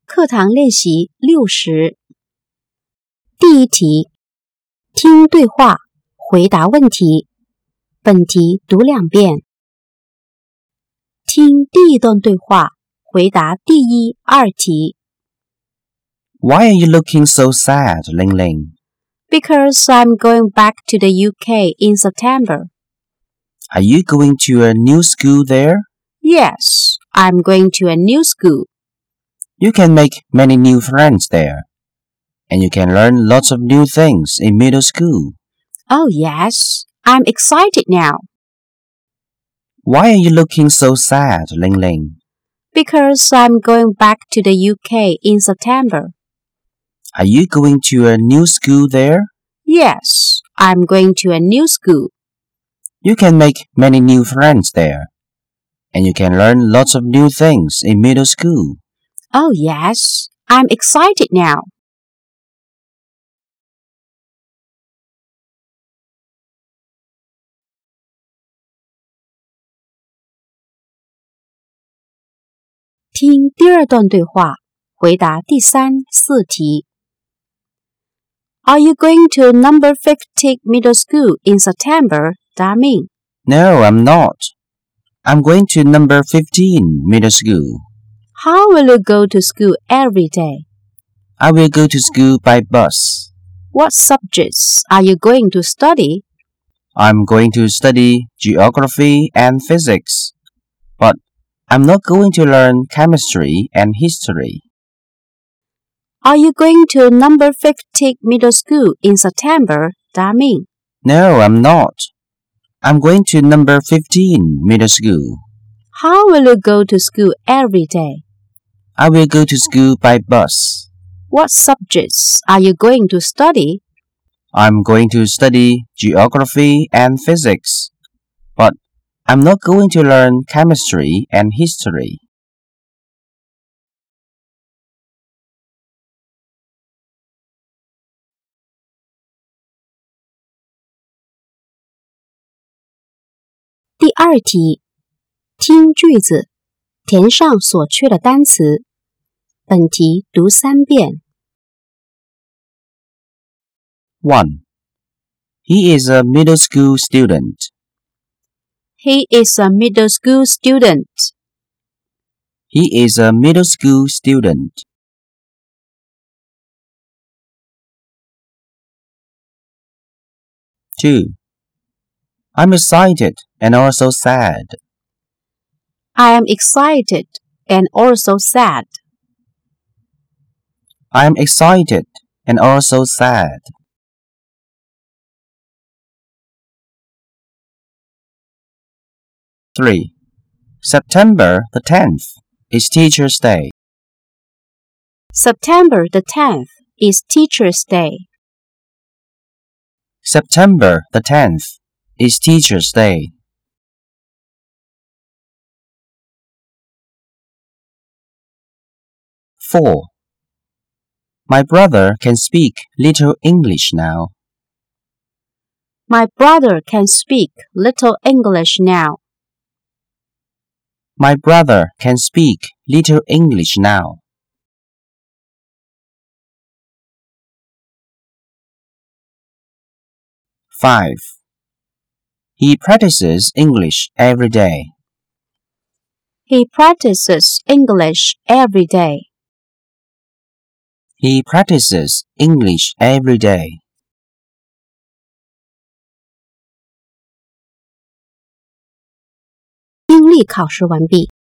课堂练习60。第一题，听对话，回答问题。本题读2遍。听第一段对话，回答第1、2题。 Why are you looking so sad, Ling Ling? Because I'm going back to the UK in September. Are you going to a new school there? Yes, I'm going to a new school. You can make many new friends there. And you can learn lots of new things in middle school. Oh yes, I'm excited now. Why are you looking so sad, Ling Ling? Because I'm going back to the UK in September. Are you going to a new school there? Yes, I'm going to a new school. You can make many new friends there. And you can learn lots of new things in middle school. Oh yes, I'm excited now.听第二段对话，回答第3、4题。Are you going to number 50 middle school in September, Daming? No, I'm not. I'm going to number 15 middle school. How will you go to school every day? I will go to school by bus. What subjects are you going to study? I'm going to study geography and physics. But I'm not going to learn chemistry and history. Are you going to number 50 middle school in September, Daming? No, I'm not. I'm going to number 15 middle school. How will you go to school every day? I will go to school by bus. What subjects are you going to study? I'm going to study geography and physics. But I'm not going to learn chemistry and history. 第2题，听句子，填上所缺的单词。本题读3遍。 1. He is a middle school student. He is a middle school student. He is a middle school student. 2. I'm excited and also sad. I am excited and also sad. I am excited and also sad. 3. September the 10th is Teacher's Day. September the 10th is Teacher's Day. September the 10th is Teacher's Day. 4. My brother can speak little English now. My brother can speak little English now. My brother can speak little English now. 5. He practices English every day. He practices English every day. He practices English every day. 听力考试完毕。